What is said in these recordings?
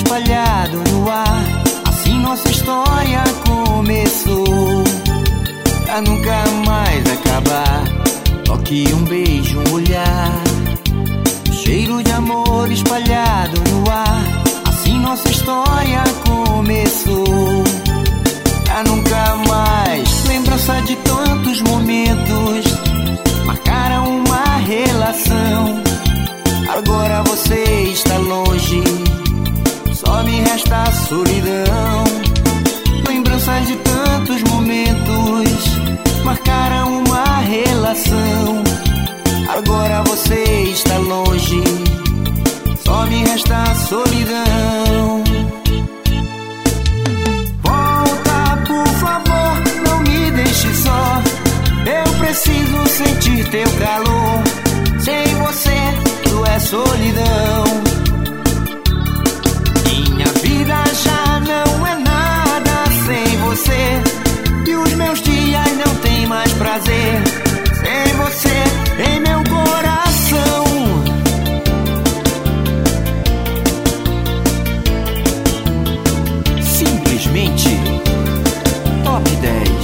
espalhado no ar. Assim nossa história começou, pra nunca mais acabar. Toque, um beijo, um olhar, cheiro de amor espalhado no ar. Assim nossa história começou, pra nunca mais. Lembrança de tantos momentos marcaram uma relação. Agora você está longe, só me resta a solidão. Lembranças de tantos momentos marcaram uma relação. Agora você está longe, só me resta a solidão. Volta, por favor, não me deixe só. Eu preciso sentir teu calor. Sem você tudo é solidão. Minha vida já não é nada sem você, e os meus dias não têm mais prazer sem você em meu coração. Simplesmente Top 10.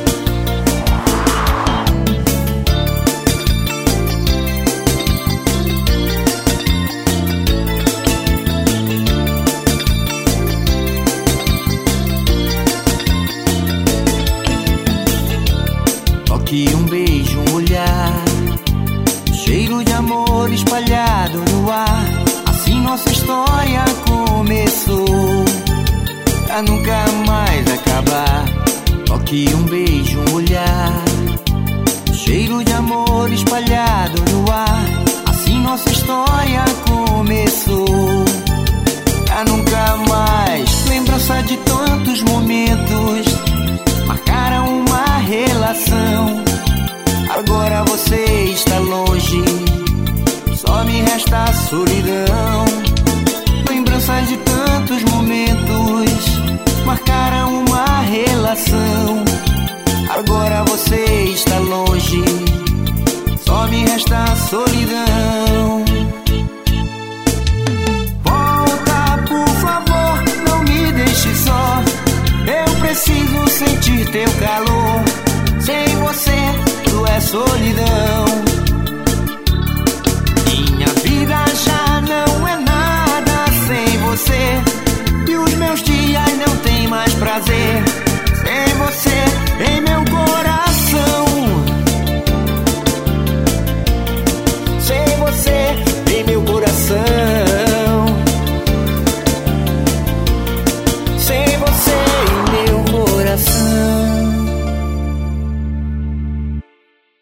Toque, um beijo, um olhar, cheiro de amor espalhado no ar. Assim nossa história começou, pra nunca mais acabar. Toque, um beijo, um olhar, cheiro de amor espalhado no ar. Assim nossa história começou, pra nunca mais. Lembrança de tantos momentos marcaram uma relação. Agora você está longe, só me resta a solidão. Lembranças de tantos momentos marcaram uma relação. Agora você está longe, só me resta a solidão. Volta, por favor, não me deixe só. Eu preciso sentir teu calor. Sem você tudo é solidão.